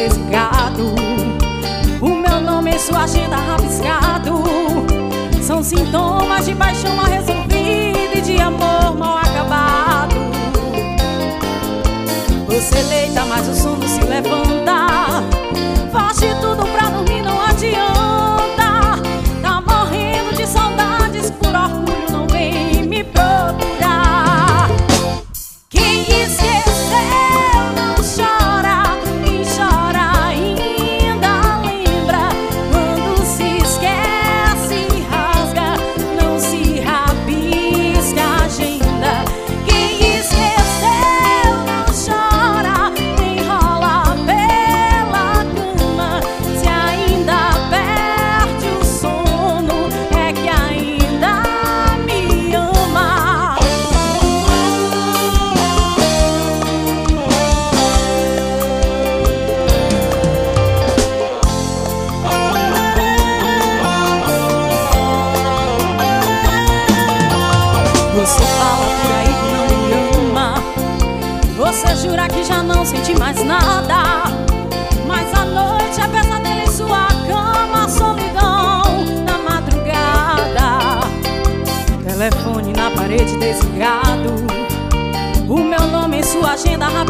desligado, o meu nome em sua agenda rabiscado. São sintomas de paixão mal resolvida e de amor mal acabado. Você deita, mas o sono se levanta. Faz de tudo pra dormir, não adianta. Tá morrendo de saudades, por orgulho não vem me procurar. Quem esqueceu não chora, quem chora ainda lembra. Quando se esquece rasga, não se rabisca a agenda. Quem esqueceu não chora, nem rola pela cama. Se ainda perde o sono, é que ainda me ama. Você fala por aí que não me ama. Você jura que já não sente mais nada. Mas a noite é pesadelo em sua cama, solidão na madrugada. Telefone na parede desligado, o meu nome em sua agenda rabiscado.